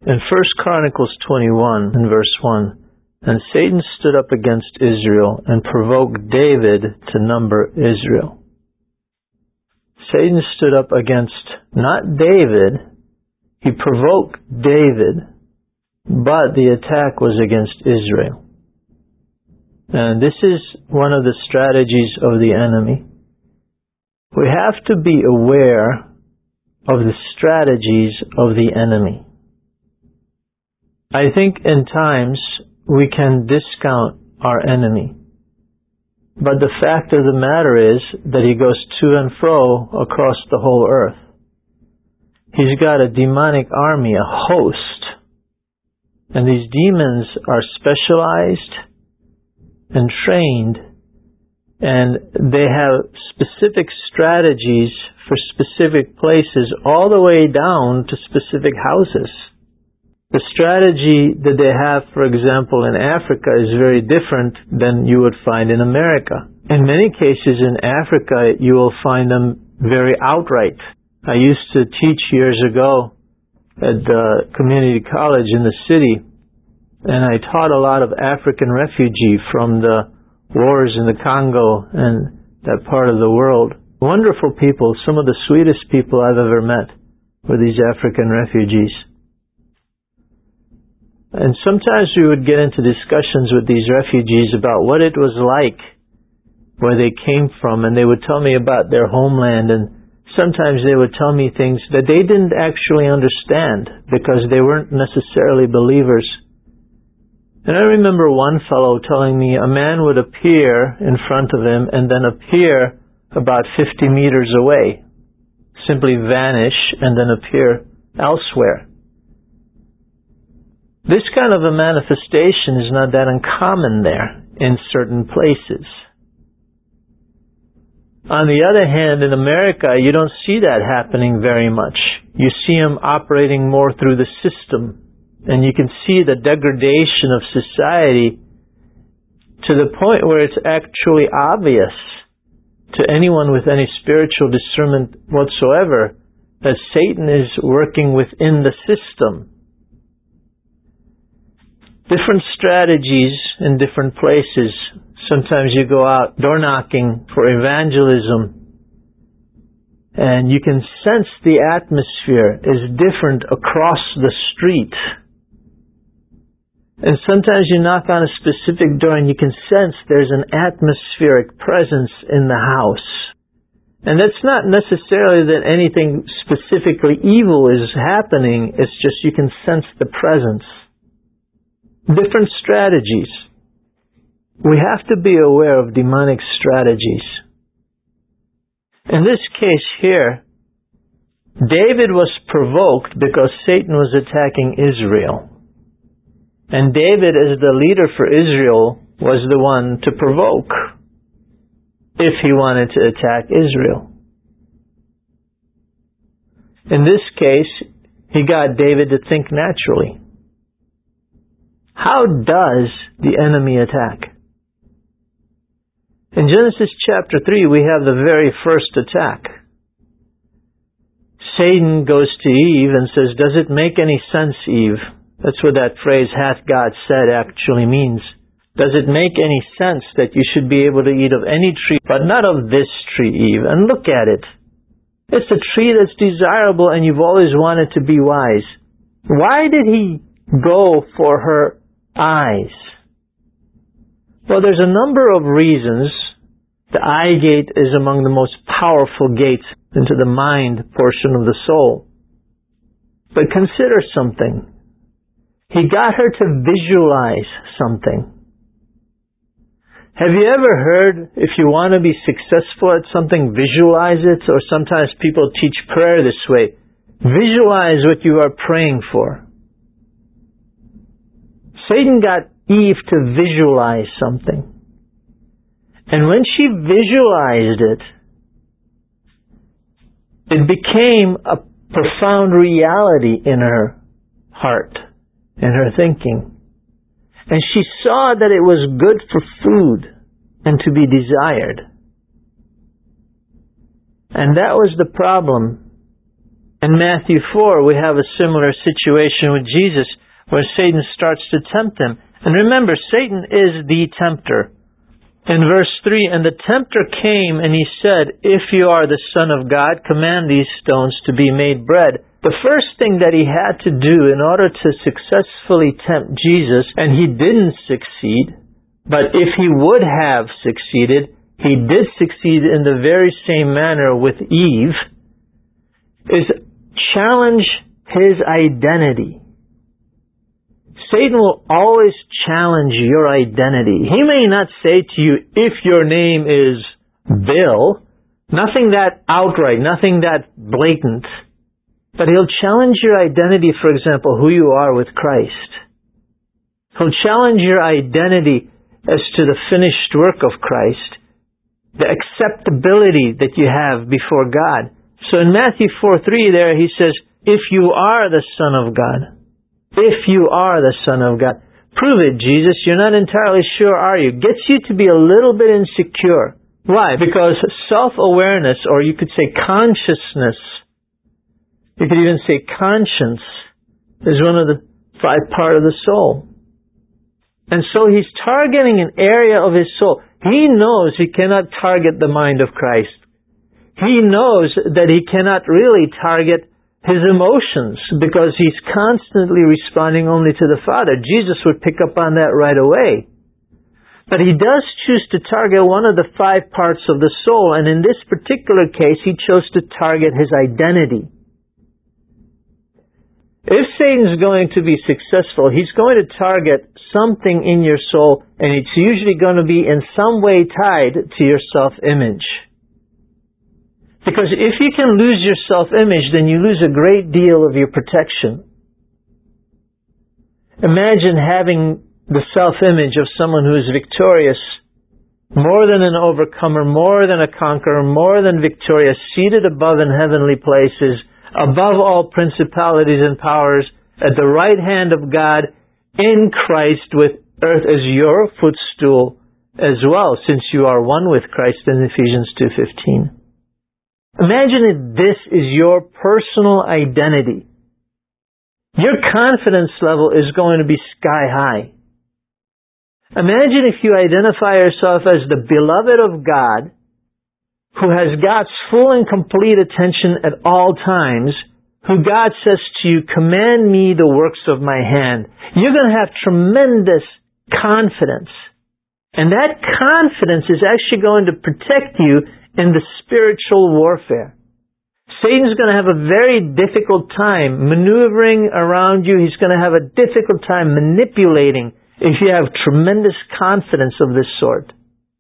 In 1 Chronicles 21 and verse 1, and Satan stood up against Israel and provoked David to number Israel. Satan stood up against not David, he provoked David, but the attack was against Israel. And this is one of the strategies of the enemy. We have to be aware of the strategies of the enemy. I think in times we can discount our enemy. But the fact of the matter is that he goes to and fro across the whole earth. He's got a demonic army, a host. And these demons are specialized and trained, and they have specific strategies for specific places all the way down to specific houses. The strategy that they have, for example, in Africa is very different than you would find in America. In many cases in Africa, you will find them very outright. I used to teach years ago at the community college in the city, and I taught a lot of African refugees from the wars in the Congo and that part of the world. Wonderful people, some of the sweetest people I've ever met were these African refugees. And sometimes we would get into discussions with these refugees about what it was like, where they came from, and they would tell me about their homeland, and sometimes they would tell me things that they didn't actually understand because they weren't necessarily believers. And I remember one fellow telling me a man would appear in front of him and then appear about 50 meters away, simply vanish and then appear elsewhere. This kind of a manifestation is not that uncommon there in certain places. On the other hand, in America, you don't see that happening very much. You see them operating more through the system, and you can see the degradation of society to the point where it's actually obvious to anyone with any spiritual discernment whatsoever that Satan is working within the system. Different strategies in different places. Sometimes you go out door knocking for evangelism, and you can sense the atmosphere is different across the street. And sometimes you knock on a specific door and you can sense there's an atmospheric presence in the house. And that's not necessarily that anything specifically evil is happening, it's just you can sense the presence. Different strategies. We have to be aware of demonic strategies. In this case here, David was provoked because Satan was attacking Israel. And David, as the leader for Israel, was the one to provoke if he wanted to attack Israel. In this case, he got David to think naturally. How does the enemy attack? In Genesis chapter 3, we have the very first attack. Satan goes to Eve and says, "Does it make any sense, Eve?" That's what that phrase, "hath God said," actually means. Does it make any sense that you should be able to eat of any tree, but not of this tree, Eve? And look at it. It's a tree that's desirable and you've always wanted to be wise. Why did he go for her eyes? Well, there's a number of reasons. The eye gate is among the most powerful gates into the mind portion of the soul. But consider something. He got her to visualize something. Have you ever heard, if you want to be successful at something, visualize it? Or sometimes people teach prayer this way. Visualize what you are praying for. Satan got Eve to visualize something. And when she visualized it, it became a profound reality in her heart, in her thinking. And she saw that it was good for food and to be desired. And that was the problem. In Matthew 4, we have a similar situation with Jesus where Satan starts to tempt him. And remember, Satan is the tempter. In verse 3, and the tempter came and he said, if you are the Son of God, command these stones to be made bread. The first thing that he had to do in order to successfully tempt Jesus, and he didn't succeed, but if he would have succeeded, he did succeed in the very same manner with Eve, is challenge his identity. Satan will always challenge your identity. He may not say to you, if your name is Bill, nothing that outright, nothing that blatant, but he'll challenge your identity, for example, who you are with Christ. He'll challenge your identity as to the finished work of Christ, the acceptability that you have before God. So in Matthew 4:3 there, he says, if you are the Son of God, if you are the Son of God, prove it, Jesus. You're not entirely sure, are you? Gets you to be a little bit insecure. Why? Because self-awareness, or you could say consciousness, you could even say conscience, is one of the 5 parts of the soul. And so he's targeting an area of his soul. He knows he cannot target the mind of Christ. He knows that he cannot really target his emotions because he's constantly responding only to the Father. Jesus would pick up on that right away. But he does choose to target one of the 5 parts of the soul, and in this particular case, he chose to target his identity. If Satan's going to be successful, he's going to target something in your soul, and it's usually going to be in some way tied to your self-image. Because if you can lose your self-image, then you lose a great deal of your protection. Imagine having the self-image of someone who is victorious, more than an overcomer, more than a conqueror, more than victorious, seated above in heavenly places, above all principalities and powers, at the right hand of God, in Christ, with earth as your footstool as well, since you are one with Christ in Ephesians 2:15. Imagine if this is your personal identity. Your confidence level is going to be sky high. Imagine if you identify yourself as the beloved of God, who has God's full and complete attention at all times, who God says to you, command me the works of my hand. You're going to have tremendous confidence. And that confidence is actually going to protect you in the spiritual warfare. Satan's going to have a very difficult time maneuvering around you. He's going to have a difficult time manipulating if you have tremendous confidence of this sort.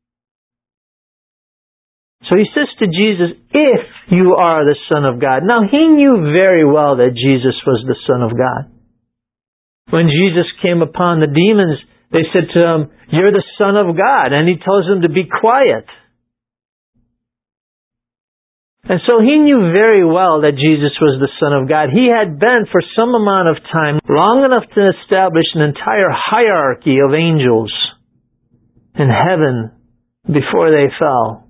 So he says to Jesus, if you are the Son of God. Now he knew very well that Jesus was the Son of God. When Jesus came upon the demons, they said to him, you're the Son of God. And he tells them to be quiet. And so he knew very well that Jesus was the Son of God. He had been for some amount of time, long enough to establish an entire hierarchy of angels in heaven before they fell.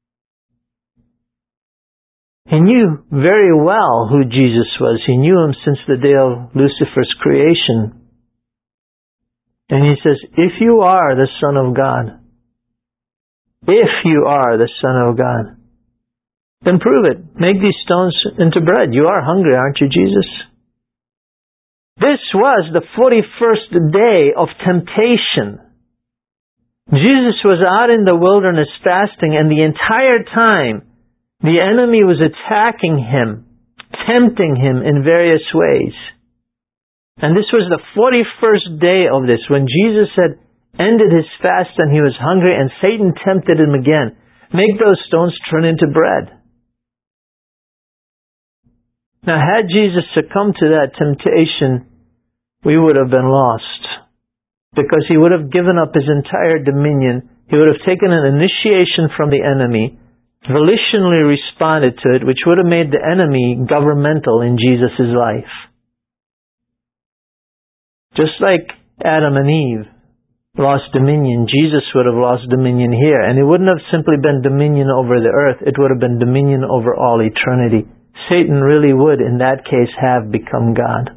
He knew very well who Jesus was. He knew him since the day of Lucifer's creation. And he says, if you are the Son of God, if you are the Son of God, then prove it. Make these stones into bread. You are hungry, aren't you, Jesus? This was the 41st day of temptation. Jesus was out in the wilderness fasting, and the entire time the enemy was attacking him, tempting him in various ways. And this was the 41st day of this, when Jesus had ended his fast and he was hungry, and Satan tempted him again. Make those stones turn into bread. Now, had Jesus succumbed to that temptation, we would have been lost. Because he would have given up his entire dominion. He would have taken an initiation from the enemy, volitionally responded to it, which would have made the enemy governmental in Jesus' life. Just like Adam and Eve lost dominion, Jesus would have lost dominion here. And it wouldn't have simply been dominion over the earth. It would have been dominion over all eternity. Satan really would, in that case, have become God.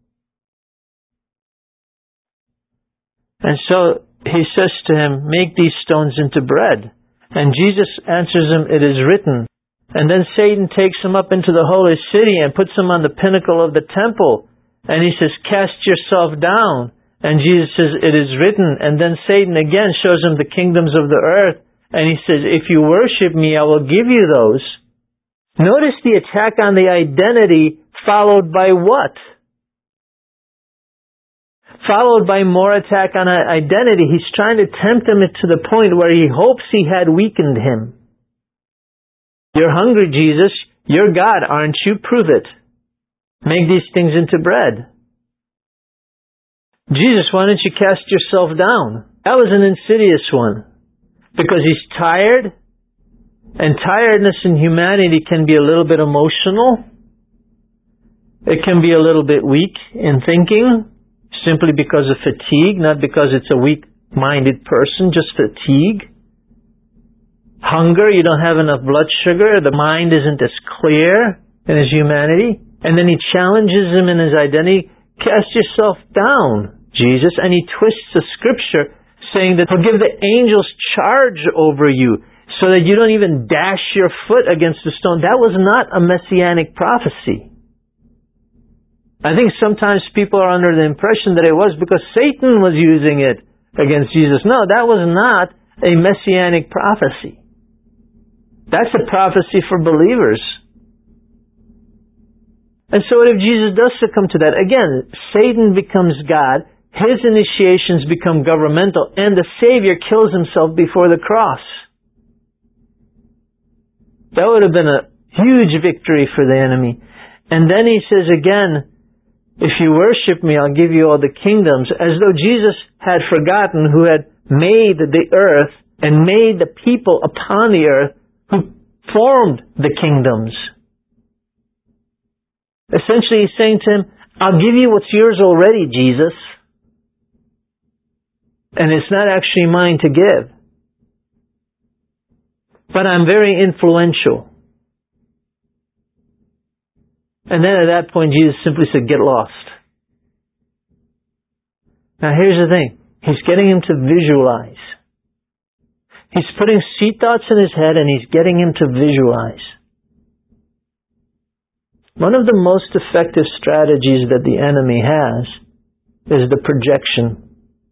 And so he says to him, make these stones into bread. And Jesus answers him, it is written. And then Satan takes him up into the holy city and puts him on the pinnacle of the temple. And he says, cast yourself down. And Jesus says, it is written. And then Satan again shows him the kingdoms of the earth. And he says, if you worship me, I will give you those. Notice the attack on the identity followed by what? Followed by more attack on identity. He's trying to tempt him to the point where he hopes he had weakened him. You're hungry, Jesus. You're God, aren't you? Prove it. Make these things into bread. Jesus, why don't you cast yourself down? That was an insidious one. Because he's tired. And tiredness in humanity can be a little bit emotional. It can be a little bit weak in thinking. Simply because of fatigue, not because it's a weak-minded person, just fatigue. Hunger, you don't have enough blood sugar, the mind isn't as clear in his humanity. And then he challenges him in his identity, cast yourself down, Jesus. And he twists the scripture saying that he'll give the angels charge over you so that you don't even dash your foot against a stone. That was not a messianic prophecy. I think sometimes people are under the impression that it was because Satan was using it against Jesus. No, that was not a messianic prophecy. That's a prophecy for believers. And so what if Jesus does succumb to that? Again, Satan becomes God, his initiations become governmental, and the Savior kills himself before the cross. That would have been a huge victory for the enemy. And then he says again, if you worship me, I'll give you all the kingdoms, as though Jesus had forgotten who had made the earth and made the people upon the earth who formed the kingdoms. Essentially, he's saying to him, I'll give you what's yours already, Jesus. And it's not actually mine to give. But I'm very influential. And then at that point, Jesus simply said, get lost. Now here's the thing. He's getting him to visualize. He's putting seed thoughts in his head and he's getting him to visualize. One of the most effective strategies that the enemy has is the projection.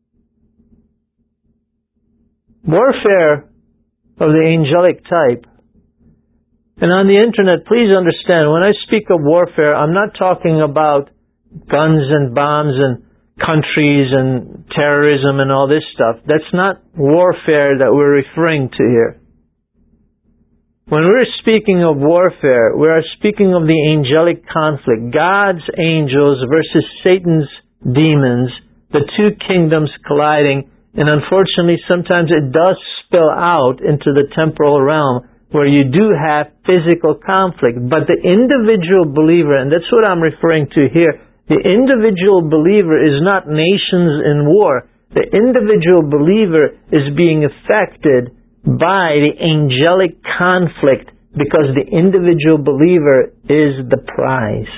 Warfare of the angelic type. And on the internet, please understand, when I speak of warfare, I'm not talking about guns and bombs and countries and terrorism and all this stuff. That's not warfare that we're referring to here. When we're speaking of warfare, we are speaking of the angelic conflict. God's angels versus Satan's demons, the two kingdoms colliding, and unfortunately sometimes it does spill out into the temporal realm, where you do have physical conflict. But the individual believer, and that's what I'm referring to here, the individual believer is not nations in war. The individual believer is being affected by the angelic conflict because the individual believer is the prize.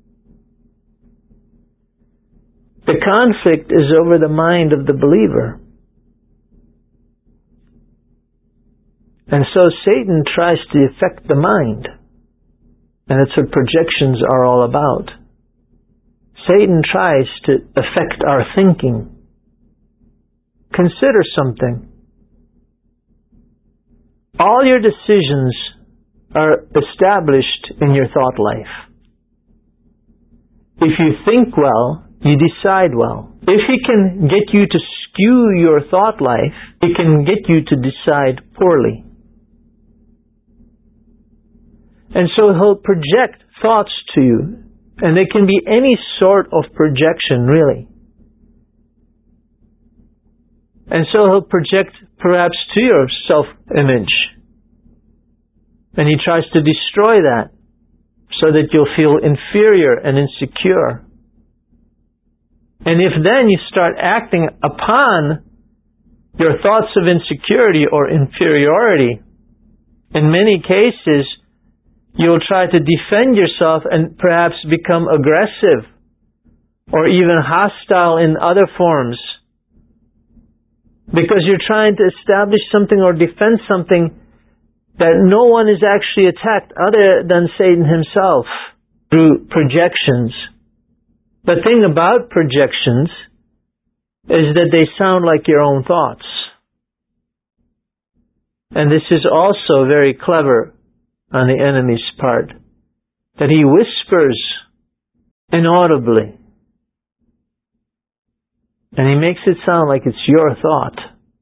The conflict is over the mind of the believer. And so Satan tries to affect the mind. And that's what projections are all about. Satan tries to affect our thinking. Consider something. All your decisions are established in your thought life. If you think well, you decide well. If he can get you to skew your thought life, he can get you to decide poorly. And so he'll project thoughts to you. And they can be any sort of projection, really. And so he'll project perhaps to your self-image. And he tries to destroy that so that you'll feel inferior and insecure. And if then you start acting upon your thoughts of insecurity or inferiority, in many cases, You'll try to defend yourself and perhaps become aggressive or even hostile in other forms because you're trying to establish something or defend something that no one is actually attacked other than Satan himself through projections. The thing about projections is that they sound like your own thoughts. And this is also very clever on the enemy's part, that he whispers inaudibly. And he makes it sound like it's your thought.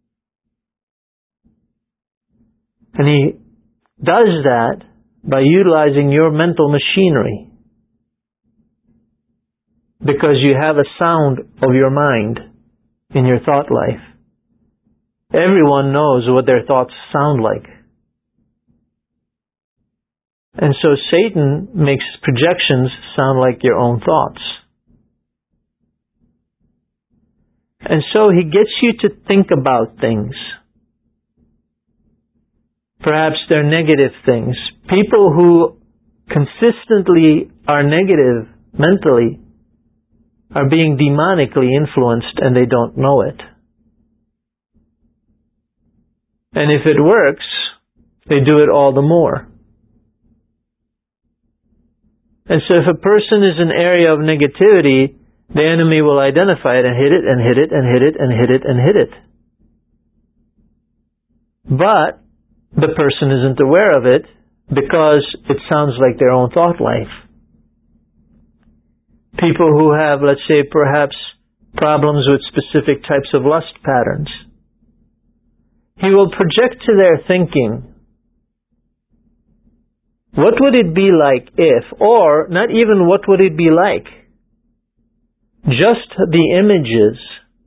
And he does that by utilizing your mental machinery. Because you have a sound of your mind in your thought life. Everyone knows what their thoughts sound like. And so Satan makes projections sound like your own thoughts. And so he gets you to think about things. Perhaps they're negative things. People who consistently are negative mentally are being demonically influenced and they don't know it. And if it works, they do it all the more. And so if a person is in an area of negativity, the enemy will identify it and hit it and hit it and hit it and hit it and hit it. But the person isn't aware of it because it sounds like their own thought life. People who have, let's say, perhaps problems with specific types of lust patterns, he will project to their thinking, what would it be like if, or not even what would it be like, just the images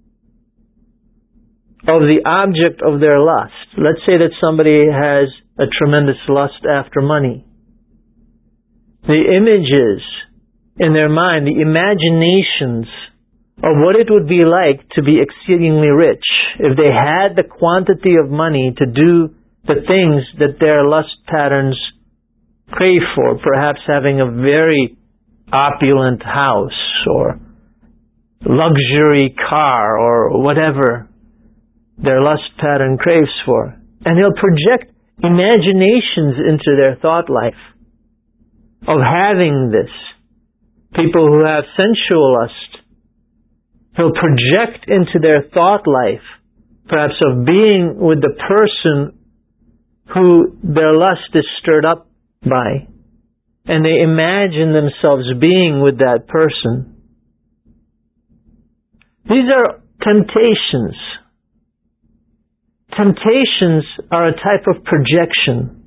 of the object of their lust. Let's say that somebody has a tremendous lust after money. The images in their mind, the imaginations of what it would be like to be exceedingly rich if they had the quantity of money to do the things that their lust patterns crave for, perhaps having a very opulent house or luxury car or whatever their lust pattern craves for. And he'll project imaginations into their thought life of having this. People who have sensual lust, he'll project into their thought life, perhaps of being with the person who their lust is stirred up by. And they imagine themselves being with that person. These are temptations. Temptations are a type of projection.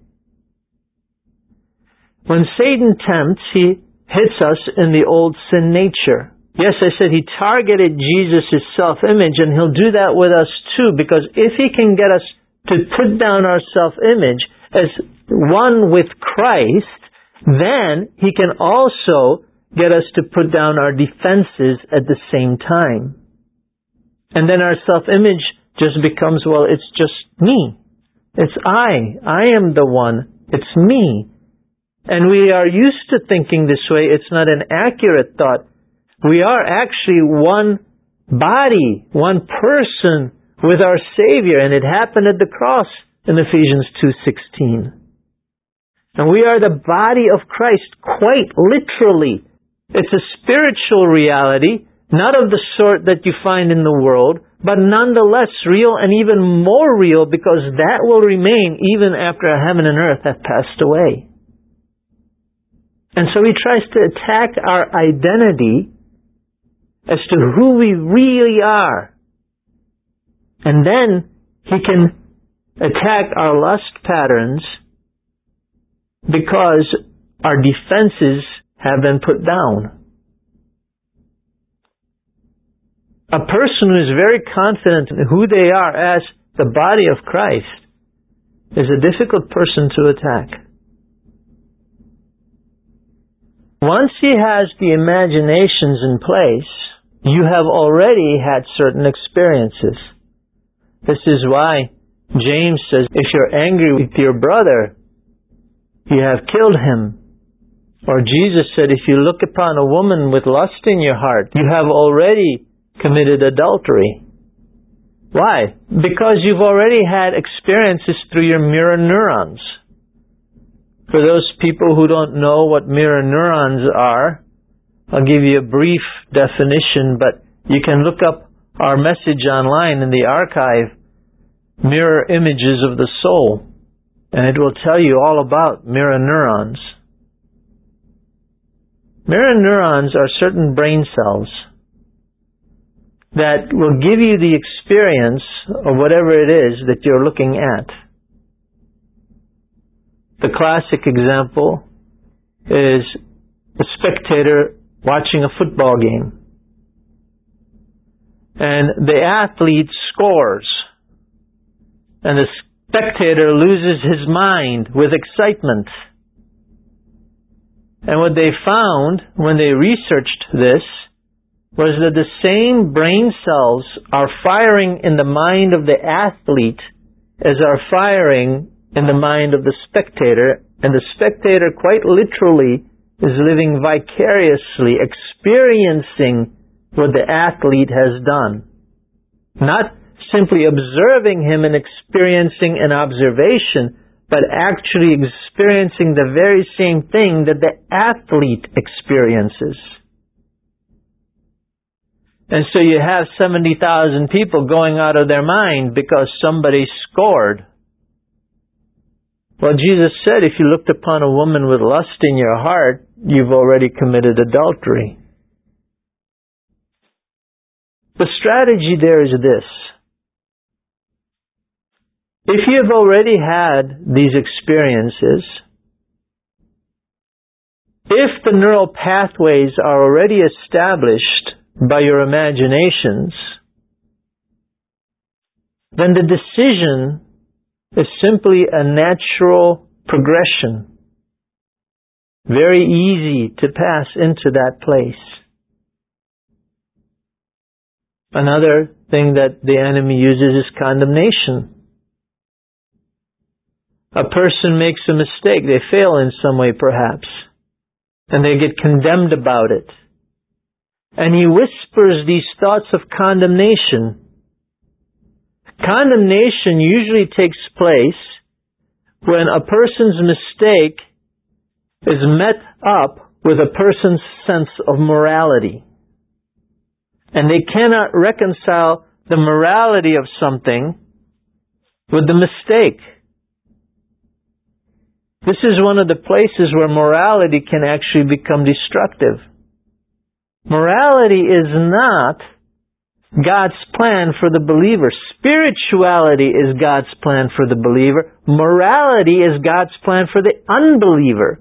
When Satan tempts, he hits us in the old sin nature. Yes, I said he targeted Jesus' self-image, and he'll do that with us too, because if he can get us to put down our self-image as one with Christ, then he can also get us to put down our defenses at the same time. And then our self-image just becomes, well, it's just me. It's I am the one. It's me. And we are used to thinking this way. It's not an accurate thought. We are actually one body, one person with our Savior, and it happened at the cross in Ephesians 2:16. And we are the body of Christ, quite literally. It's a spiritual reality, not of the sort that you find in the world, but nonetheless real, and even more real because that will remain even after heaven and earth have passed away. And so he tries to attack our identity as to who we really are. And then he can attack our lust patterns because our defenses have been put down. A person who is very confident in who they are as the body of Christ is a difficult person to attack. Once he has the imaginations in place, you have already had certain experiences. This is why James says, if you're angry with your brother, you have killed him. Or Jesus said, if you look upon a woman with lust in your heart, you have already committed adultery. Why? Because you've already had experiences through your mirror neurons. For those people who don't know what mirror neurons are, I'll give you a brief definition, but you can look up our message online in the archive, Mirror Images of the Soul, and it will tell you all about mirror neurons. Mirror neurons are certain brain cells that will give you the experience of whatever it is that you're looking at. The classic example is a spectator watching a football game. And the athlete scores. And the spectator loses his mind with excitement. And what they found when they researched this was that the same brain cells are firing in the mind of the athlete as are firing in the mind of the spectator, and the spectator quite literally is living vicariously, experiencing what the athlete has done. Not simply observing him and experiencing an observation, but actually experiencing the very same thing that the athlete experiences. And so you have 70,000 people going out of their mind because somebody scored. Well, Jesus said, if you looked upon a woman with lust in your heart, you've already committed adultery. The strategy there is this. If you have already had these experiences, if the neural pathways are already established by your imaginations, then the decision is simply a natural progression. Very easy to pass into that place. Another thing that the enemy uses is condemnation. A person makes a mistake, they fail in some way perhaps, and they get condemned about it. And he whispers these thoughts of condemnation. Condemnation usually takes place when a person's mistake is met up with a person's sense of morality. And they cannot reconcile the morality of something with the mistake. This is one of the places where morality can actually become destructive. Morality is not God's plan for the believer. Spirituality is God's plan for the believer. Morality is God's plan for the unbeliever.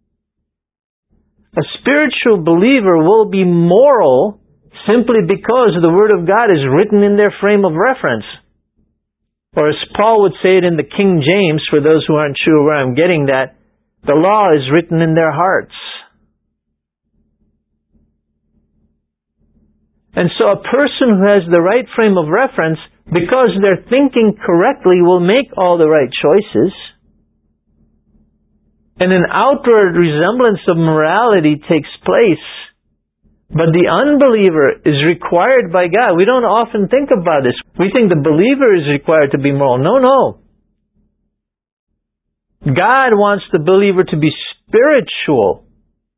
A spiritual believer will be moral simply because the Word of God is written in their frame of reference. Or as Paul would say it in the King James, for those who aren't sure where I'm getting that, the law is written in their hearts. And so a person who has the right frame of reference, because they're thinking correctly, will make all the right choices. And an outward resemblance of morality takes place. But the unbeliever is required by God. We don't often think about this. We think the believer is required to be moral. No. God wants the believer to be spiritual.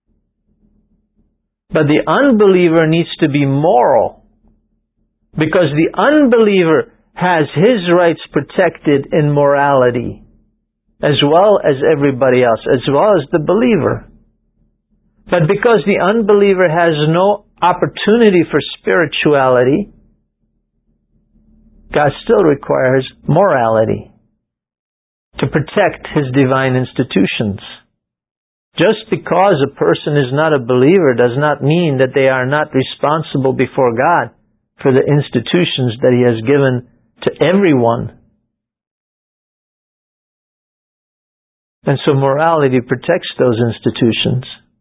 But the unbeliever needs to be moral. Because the unbeliever has his rights protected in morality, as well as everybody else, as well as the believer. But because the unbeliever has no opportunity for spirituality, God still requires morality to protect His divine institutions. Just because a person is not a believer does not mean that they are not responsible before God for the institutions that He has given to everyone. And so morality protects those institutions.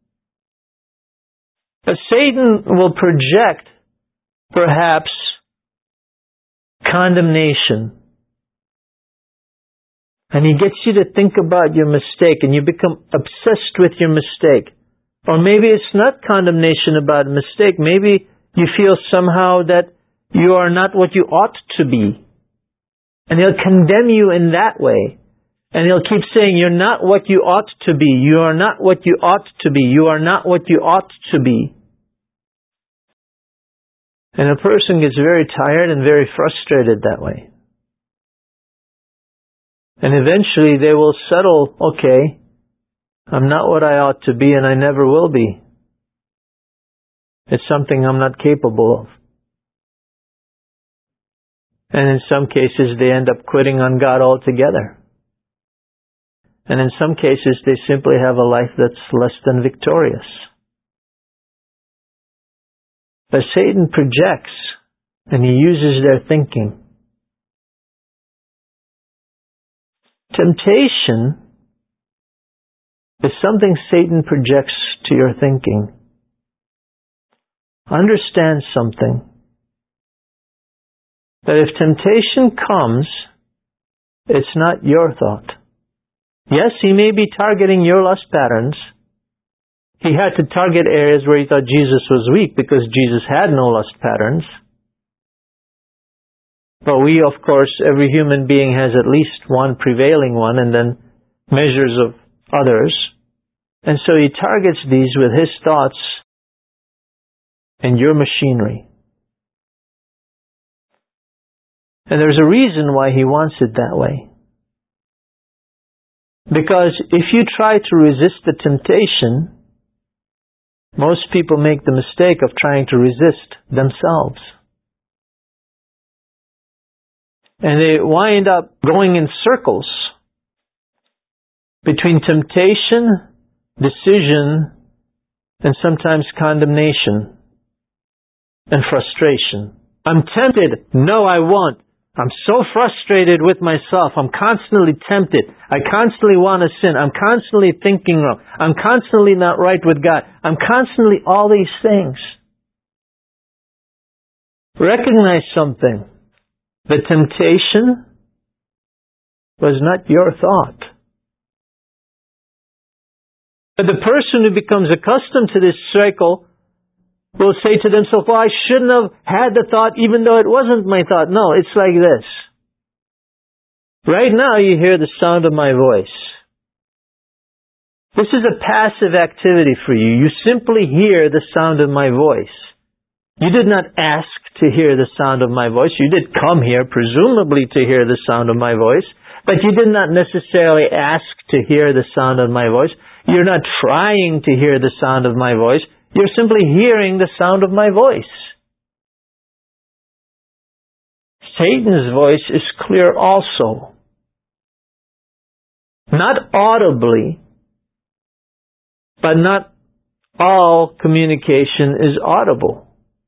But Satan will project, perhaps, condemnation. And he gets you to think about your mistake, and you become obsessed with your mistake. Or maybe it's not condemnation about a mistake. Maybe you feel somehow that you are not what you ought to be. And he'll condemn you in that way. And he'll keep saying, you're not what you ought to be. You are not what you ought to be. You are not what you ought to be. And a person gets very tired and very frustrated that way. And eventually they will settle, okay, I'm not what I ought to be and I never will be. It's something I'm not capable of. And in some cases they end up quitting on God altogether. And in some cases they simply have a life that's less than victorious. But Satan projects and he uses their thinking. Temptation is something Satan projects to your thinking. Understand something. That if temptation comes, it's not your thought. Yes, he may be targeting your lust patterns. He had to target areas where he thought Jesus was weak because Jesus had no lust patterns. But we, of course, every human being has at least one prevailing one and then measures of others. And so he targets these with his thoughts and your machinery. And there's a reason why he wants it that way. Because if you try to resist the temptation, most people make the mistake of trying to resist themselves. And they wind up going in circles between temptation, decision, and sometimes condemnation and frustration. I'm tempted. No, I won't. I'm so frustrated with myself. I'm constantly tempted. I constantly want to sin. I'm constantly thinking wrong. I'm constantly not right with God. I'm constantly all these things. Recognize something. The temptation was not your thought. But the person who becomes accustomed to this cycle will say to themselves, well, I shouldn't have had the thought even though it wasn't my thought. No, it's like this. Right now you hear the sound of my voice. This is a passive activity for you. You simply hear the sound of my voice. You did not ask to hear the sound of my voice. You did come here, presumably to hear the sound of my voice, but you did not necessarily ask to hear the sound of my voice. You're not trying to hear the sound of my voice. You're simply hearing the sound of my voice. Satan's voice is clear also. Not audibly, but not all communication is audible.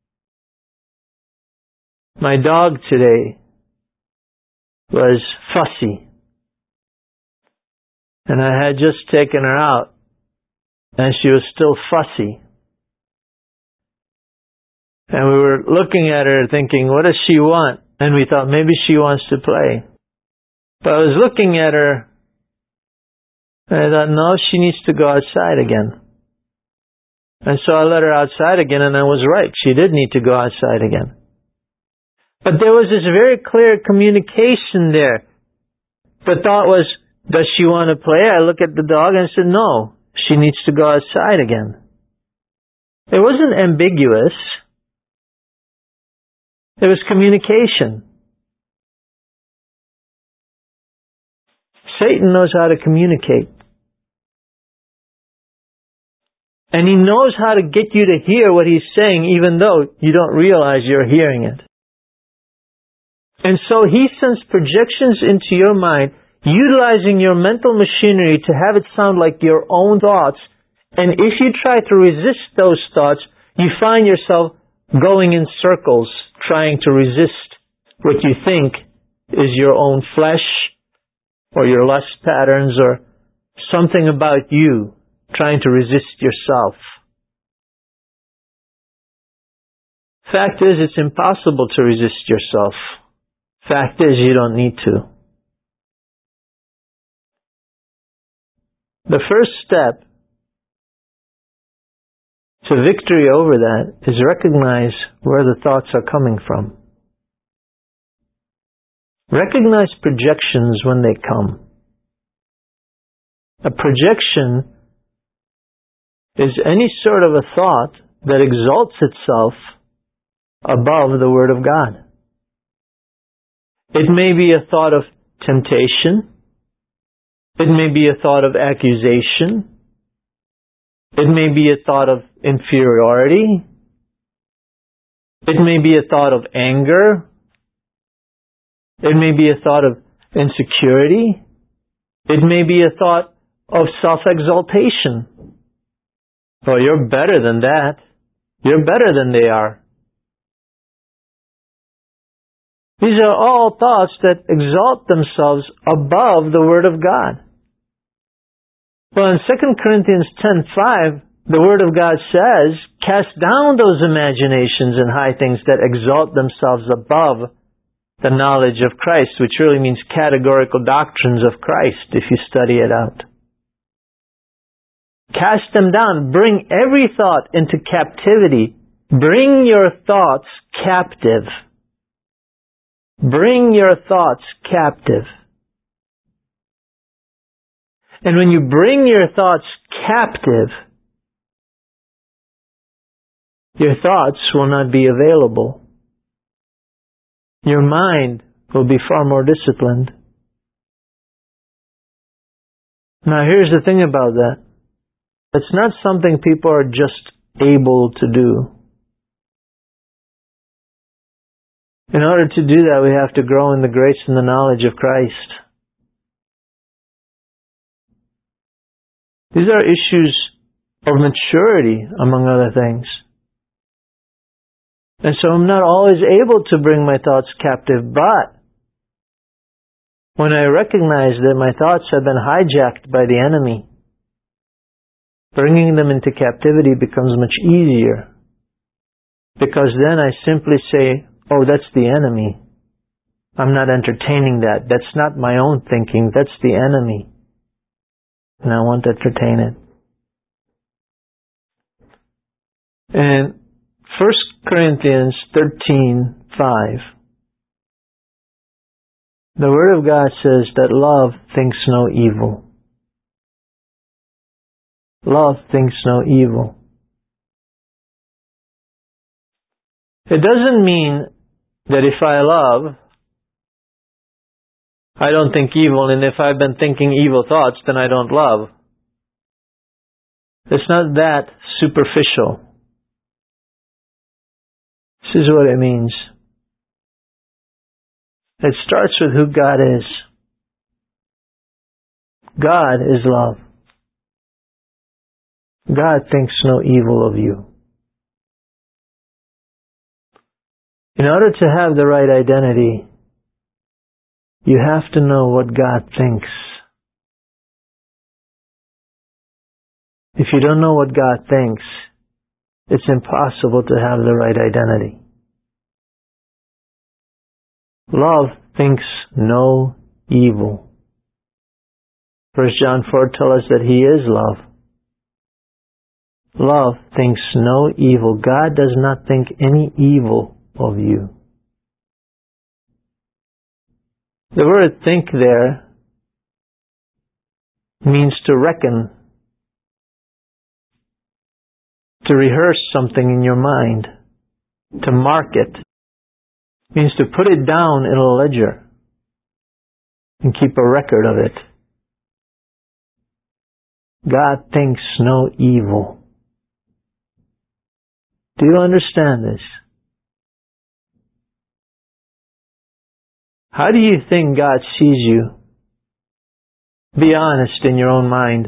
My dog today was fussy. And I had just taken her out, and she was still fussy. And we were looking at her thinking, what does she want? And we thought, maybe she wants to play. But I was looking at her, and I thought, no, she needs to go outside again. And so I let her outside again, and I was right. She did need to go outside again. But there was this very clear communication there. The thought was, does she want to play? I look at the dog and I said, no, she needs to go outside again. It wasn't ambiguous. There was communication. Satan knows how to communicate. And he knows how to get you to hear what he's saying even though you don't realize you're hearing it. And so he sends projections into your mind, utilizing your mental machinery to have it sound like your own thoughts. And if you try to resist those thoughts, you find yourself going in circles, trying to resist what you think is your own flesh or your lust patterns or something about you, trying to resist yourself. Fact is, it's impossible to resist yourself. Fact is, you don't need to. The first step to victory over that is recognize where the thoughts are coming from. Recognize projections when they come. A projection is any sort of a thought that exalts itself above the Word of God. It may be a thought of temptation. It may be a thought of accusation. It may be a thought of inferiority. It may be a thought of anger. It may be a thought of insecurity. It may be a thought of self-exaltation. Oh, you're better than that. You're better than they are. These are all thoughts that exalt themselves above the Word of God. Well, in 2 Corinthians 10:5, the Word of God says, cast down those imaginations and high things that exalt themselves above the knowledge of Christ, which really means categorical doctrines of Christ, if you study it out. Cast them down. Bring every thought into captivity. Bring your thoughts captive. Bring your thoughts captive. And when you bring your thoughts captive, your thoughts will not be available. Your mind will be far more disciplined. Now here's the thing about that. It's not something people are just able to do. In order to do that, we have to grow in the grace and the knowledge of Christ. These are issues of maturity, among other things. And so I'm not always able to bring my thoughts captive, but when I recognize that my thoughts have been hijacked by the enemy, bringing them into captivity becomes much easier. Because then I simply say, oh, that's the enemy. I'm not entertaining that. That's not my own thinking. That's the enemy. And I won't entertain it. And 1 Corinthians 13:5, the Word of God says that love thinks no evil. Love thinks no evil. It doesn't mean that if I love, I don't think evil, and if I've been thinking evil thoughts, then I don't love. It's not that superficial. This is what it means. It starts with who God is. God is love. God thinks no evil of you. In order to have the right identity, you have to know what God thinks. If you don't know what God thinks, it's impossible to have the right identity. Love thinks no evil. 1 John 4 tells us that He is love. Love thinks no evil. God does not think any evil of you. The word think there means to reckon, to rehearse something in your mind, to mark it. It means to put it down in a ledger and keep a record of it. God thinks no evil. Do you understand this? How do you think God sees you? Be honest in your own mind.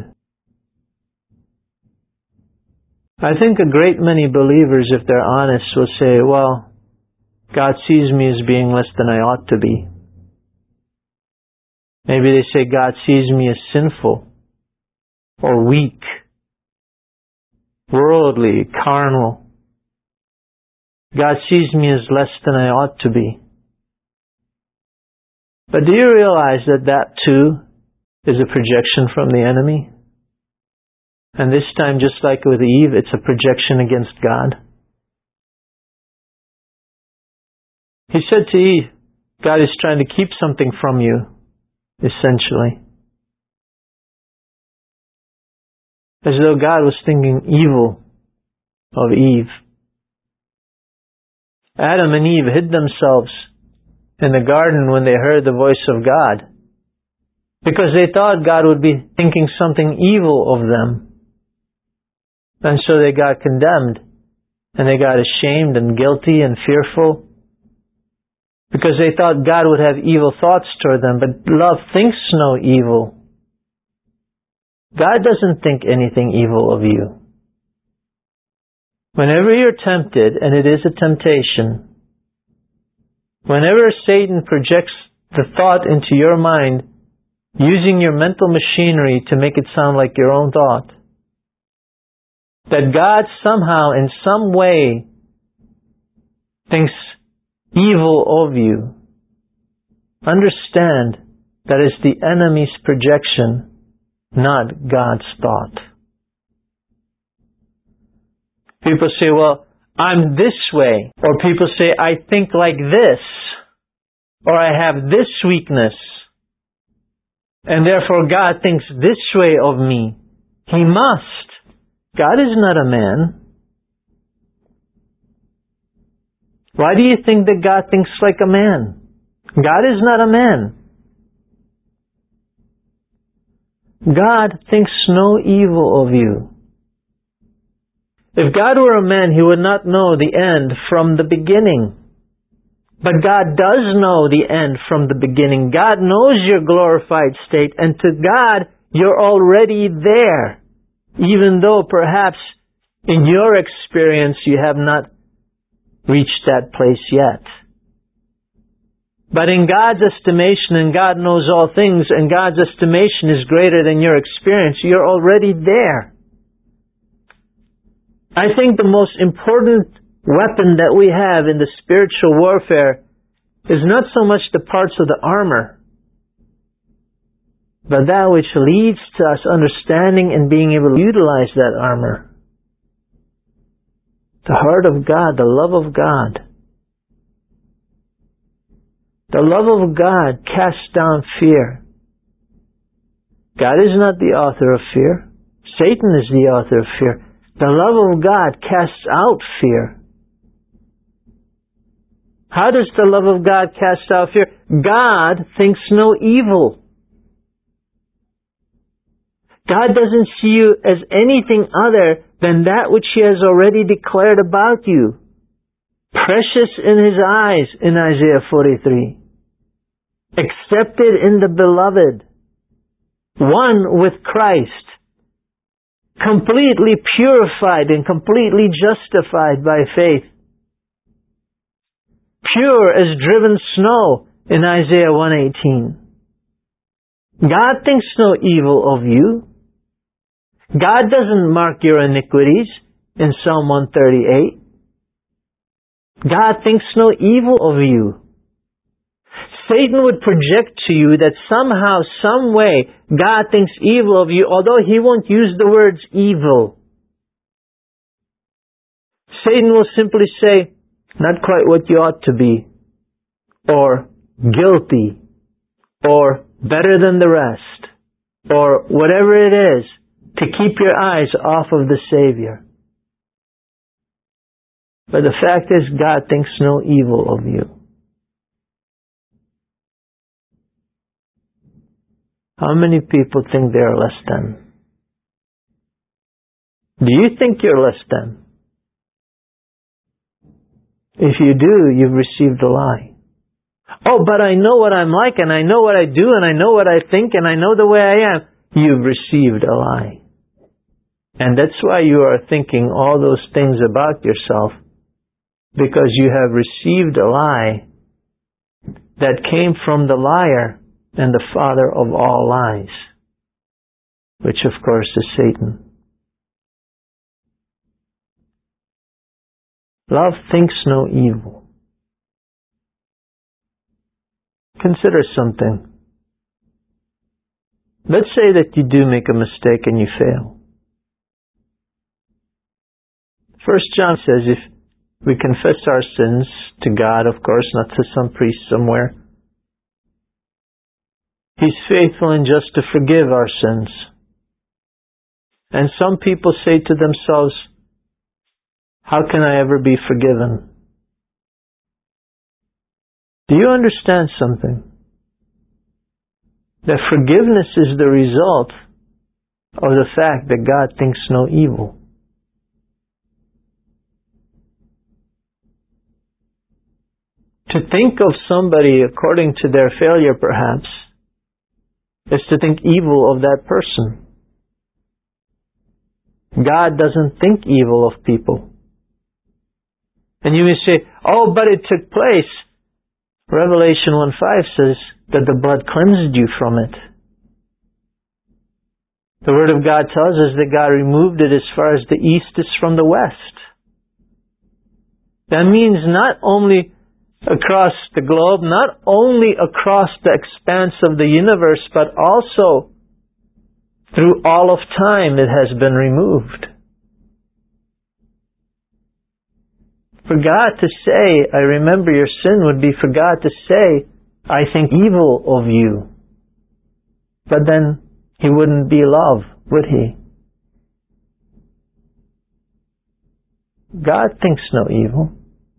I think a great many believers, if they're honest, will say, well, God sees me as being less than I ought to be. Maybe they say God sees me as sinful or weak, worldly, carnal. God sees me as less than I ought to be. But do you realize that that too is a projection from the enemy? And this time, just like with Eve, it's a projection against God. He said to Eve, God is trying to keep something from you, essentially. As though God was thinking evil of Eve. Adam and Eve hid themselves in the garden when they heard the voice of God, because they thought God would be thinking something evil of them. And so they got condemned, and they got ashamed and guilty and fearful, because they thought God would have evil thoughts toward them. But love thinks no evil. God doesn't think anything evil of you. Whenever you're tempted, and it is a temptation, whenever Satan projects the thought into your mind, using your mental machinery to make it sound like your own thought, that God somehow, in some way, thinks evil of you, understand that is the enemy's projection, not God's thought. People say, well, I'm this way. Or people say, I think like this. Or I have this weakness. And therefore God thinks this way of me. He must. God is not a man. Why do you think that God thinks like a man? God is not a man. God thinks no evil of you. If God were a man, He would not know the end from the beginning. But God does know the end from the beginning. God knows your glorified state, and to God, you're already there, even though perhaps in your experience you have not reached that place yet. But in God's estimation, and God knows all things, and God's estimation is greater than your experience, you're already there. I think the most important weapon that we have in the spiritual warfare is not so much the parts of the armor, but that which leads to us understanding and being able to utilize that armor. The heart of God, the love of God. The love of God casts down fear. God is not the author of fear. Satan is the author of fear. The love of God casts out fear. How does the love of God cast out fear? God thinks no evil. God doesn't see you as anything other than that which He has already declared about you. Precious in His eyes, in Isaiah 43. Accepted in the beloved. One with Christ. Completely purified and completely justified by faith. Pure as driven snow in Isaiah 1:18. God thinks no evil of you. God doesn't mark your iniquities in Psalm 138. God thinks no evil of you. Satan would project to you that somehow, some way, God thinks evil of you, although he won't use the words evil. Satan will simply say, not quite what you ought to be, or guilty, or better than the rest, or whatever it is, to keep your eyes off of the Savior. But the fact is, God thinks no evil of you. How many people think they are less than? Do you think you're less than? If you do, you've received a lie. Oh, but I know what I'm like, and I know what I do, and I know what I think, and I know the way I am. You've received a lie. And that's why you are thinking all those things about yourself, because you have received a lie that came from the liar and the father of all lies, which of course is Satan. Love thinks no evil. Consider something. Let's say that you do make a mistake and you fail. 1 John says if we confess our sins to God, of course, not to some priest somewhere, He's faithful and just to forgive our sins. And some people say to themselves, how can I ever be forgiven? Do you understand something? That forgiveness is the result of the fact that God thinks no evil. To think of somebody according to their failure, perhaps, is to think evil of that person. God doesn't think evil of people. And you may say, oh, but it took place. Revelation 1:5 says that the blood cleansed you from it. The Word of God tells us that God removed it as far as the east is from the west. That means not only across the globe, not only across the expanse of the universe, but also through all of time it has been removed. For God to say, I remember your sin, would be for God to say, I think evil of you. But then He wouldn't be love, would He? God thinks no evil.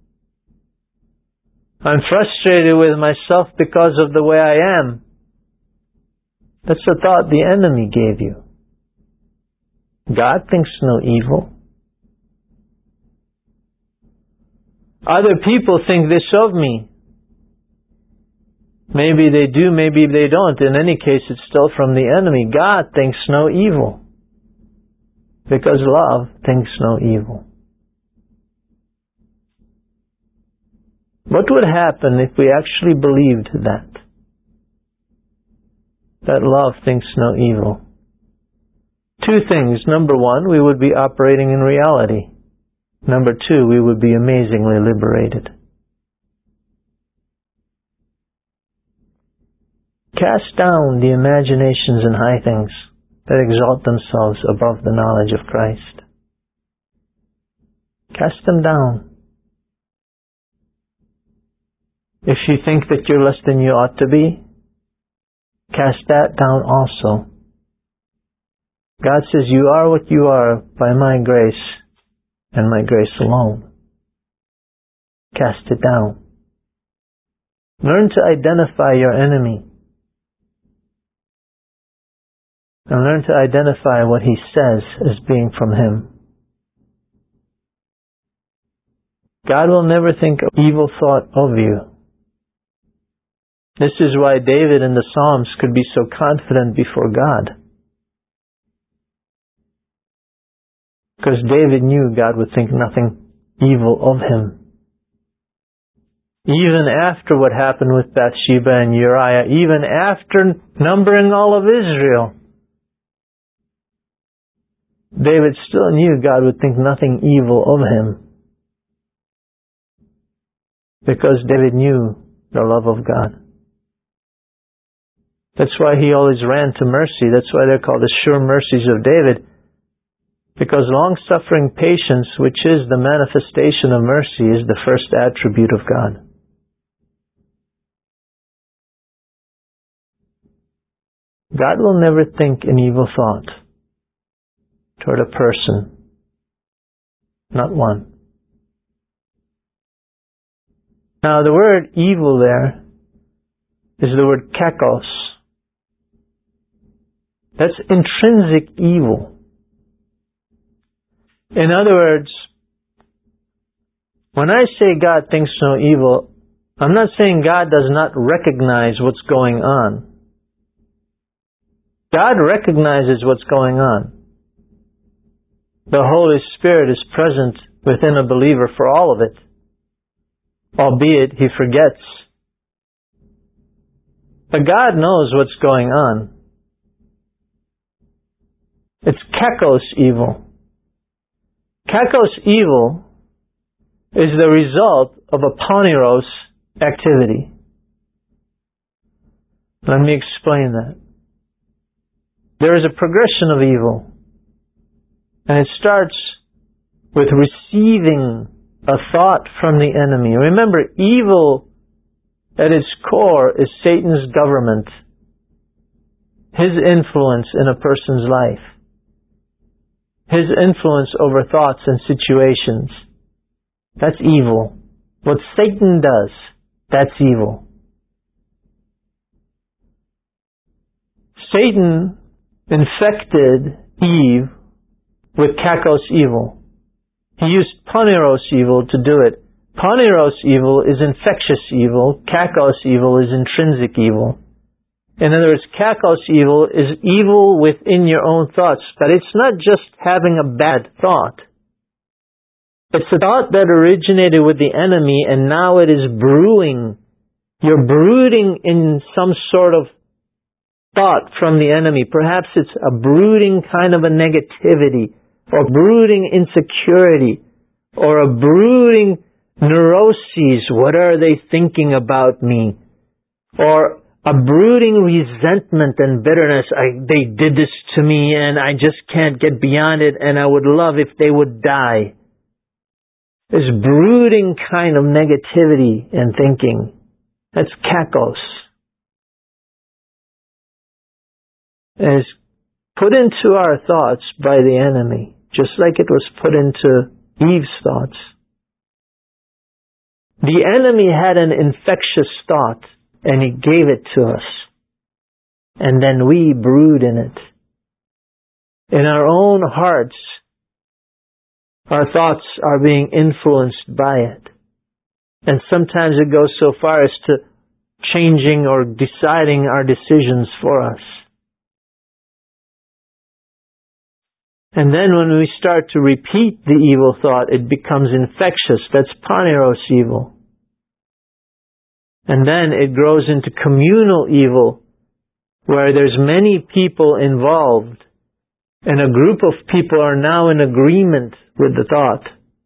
I'm frustrated with myself because of the way I am. That's the thought the enemy gave you. God thinks no evil. Other people think this of me. Maybe they do, maybe they don't. In any case, it's still from the enemy. God thinks no evil. Because love thinks no evil. What would happen if we actually believed that? That love thinks no evil. Two things. Number one, we would be operating in reality. Number two, we would be amazingly liberated. Cast down the imaginations and high things that exalt themselves above the knowledge of Christ. Cast them down. If you think that you're less than you ought to be, cast that down also. God says, you are what you are by my grace and my grace alone. Cast it down. Learn to identify your enemy. And learn to identify what he says as being from him. God will never think an evil thought of you. This is why David in the Psalms could be so confident before God. Because David knew God would think nothing evil of him. Even after what happened with Bathsheba and Uriah, even after numbering all of Israel, David still knew God would think nothing evil of him. Because David knew the love of God. That's why he always ran to mercy. That's why they're called the sure mercies of David. Because long-suffering patience, which is the manifestation of mercy, is the first attribute of God. God will never think an evil thought toward a person. Not one. Now the word evil there is the word kakos. That's intrinsic evil. In other words, when I say God thinks no evil, I'm not saying God does not recognize what's going on. God recognizes what's going on. The Holy Spirit is present within a believer for all of it, albeit he forgets. But God knows what's going on. It's kakos evil. Kakos evil is the result of a poniros activity. Let me explain that. There is a progression of evil, and it starts with receiving a thought from the enemy. Remember, evil at its core is Satan's government, his influence in a person's life, his influence over thoughts and situations. That's evil. What Satan does, that's evil. Satan infected Eve with kakos evil. He used poneros evil to do it. Poneros evil is infectious evil. Kakos evil is intrinsic evil. In other words, kakos evil is evil within your own thoughts. But it's not just having a bad thought. It's a thought that originated with the enemy and now it is brewing. You're brooding in some sort of thought from the enemy. Perhaps it's a brooding kind of a negativity, or brooding insecurity, or a brooding neuroses. What are they thinking about me? Or a brooding resentment and bitterness. They did this to me and I just can't get beyond it, and I would love if they would die. This brooding kind of negativity and thinking. That's kakos. And it's put into our thoughts by the enemy, just like it was put into Eve's thoughts. The enemy had an infectious thought, and he gave it to us. And then we brood in it. In our own hearts, our thoughts are being influenced by it. And sometimes it goes so far as to changing or deciding our decisions for us. And then when we start to repeat the evil thought, it becomes infectious. That's poneros evil. And then it grows into communal evil, where there's many people involved, and a group of people are now in agreement with the thought.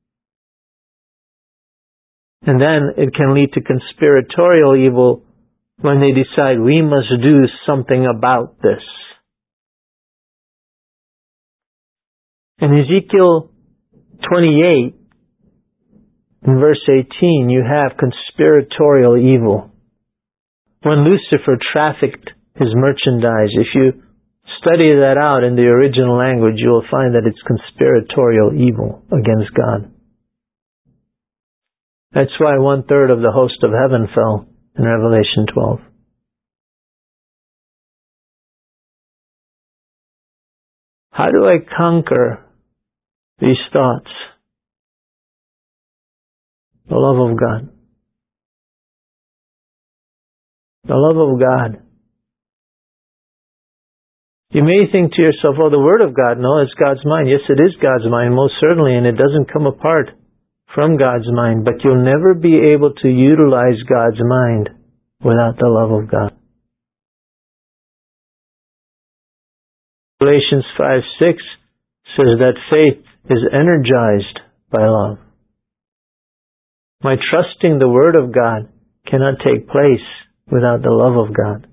And then it can lead to conspiratorial evil when they decide we must do something about this. In Ezekiel 28, in verse 18, you have conspiratorial evil. When Lucifer trafficked his merchandise, if you study that out in the original language, you will find that it's conspiratorial evil against God. That's why 1/3 of the host of heaven fell in Revelation 12. How do I conquer these thoughts? The love of God. The love of God. You may think to yourself, oh, the Word of God, no, it's God's mind. Yes, it is God's mind, most certainly, and it doesn't come apart from God's mind, but you'll never be able to utilize God's mind without the love of God. Galatians 5:6 says that faith is energized by love. My trusting the Word of God cannot take place without the love of God.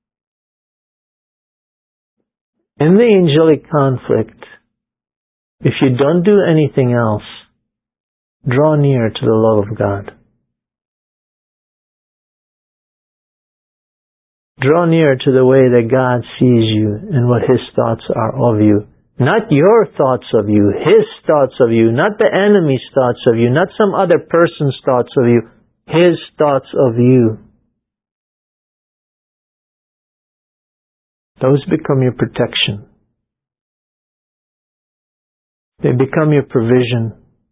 In the angelic conflict, if you don't do anything else, draw near to the love of God. Draw near to the way that God sees you and what His thoughts are of you. Not your thoughts of you, His thoughts of you, not the enemy's thoughts of you, not some other person's thoughts of you, His thoughts of you. Those become your protection. They become your provision.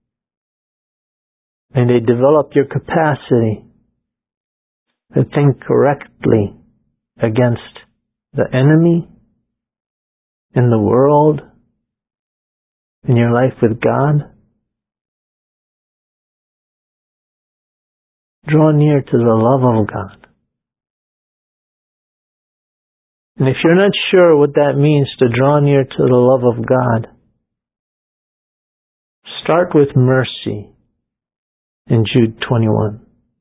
And they develop your capacity to think correctly against the enemy, in the world, in your life with God. Draw near to the love of God. And if you're not sure what that means to draw near to the love of God, start with mercy in Jude 21.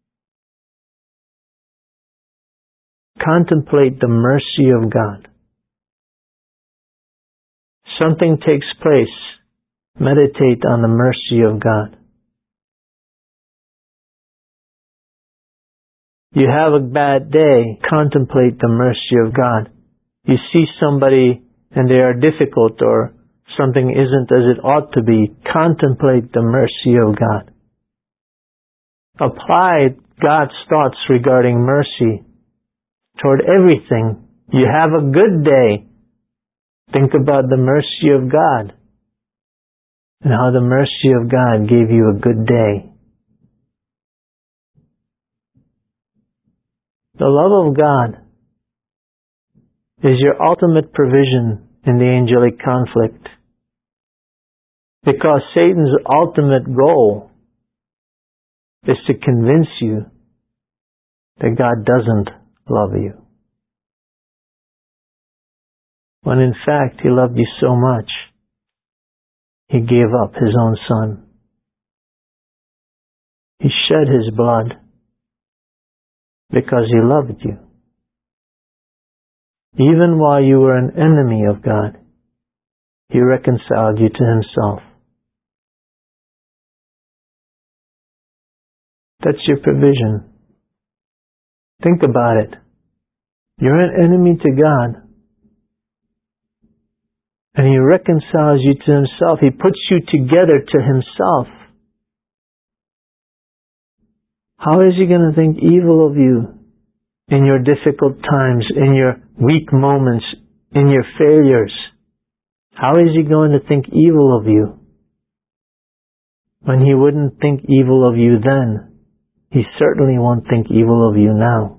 Contemplate the mercy of God. Something takes place Meditate on the mercy of God. You have a bad day, contemplate the mercy of God. You see somebody and they are difficult or something isn't as it ought to be, contemplate the mercy of God. Apply God's thoughts regarding mercy toward everything. You have a good day. Think about the mercy of God and how the mercy of God gave you a good day. The love of God is your ultimate provision in the angelic conflict, because Satan's ultimate goal is to convince you that God doesn't love you, when in fact He loved you so much, He gave up His own Son. He shed His blood because He loved you. Even while you were an enemy of God, He reconciled you to Himself. That's your provision. Think about it. You're an enemy to God, and He reconciles you to Himself. He puts you together to Himself. How is He going to think evil of you in your difficult times, in your weak moments, in your failures? How is He going to think evil of you when He wouldn't think evil of you then? He certainly won't think evil of you now.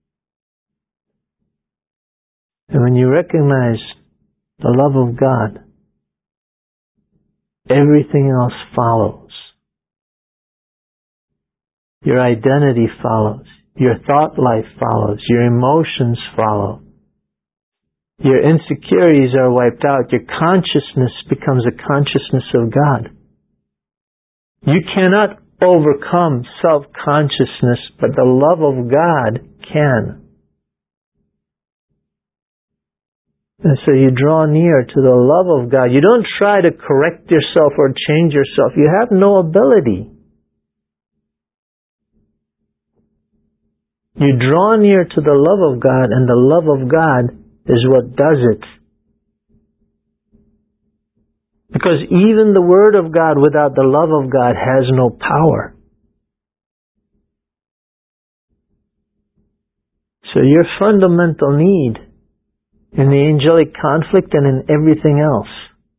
And when you recognize the love of God, everything else follows. Your identity follows. Your thought life follows. Your emotions follow. Your insecurities are wiped out. Your consciousness becomes a consciousness of God. You cannot overcome self-consciousness, but the love of God can. And so you draw near to the love of God. You don't try to correct yourself or change yourself. You have no ability. You draw near to the love of God, and the love of God is what does it. Because even the Word of God without the love of God has no power. So your fundamental need in the angelic conflict and in everything else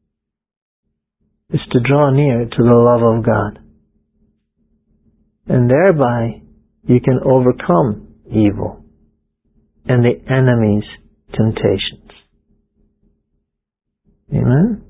is to draw near to the love of God. And thereby you can overcome evil and the enemy's temptations. Amen?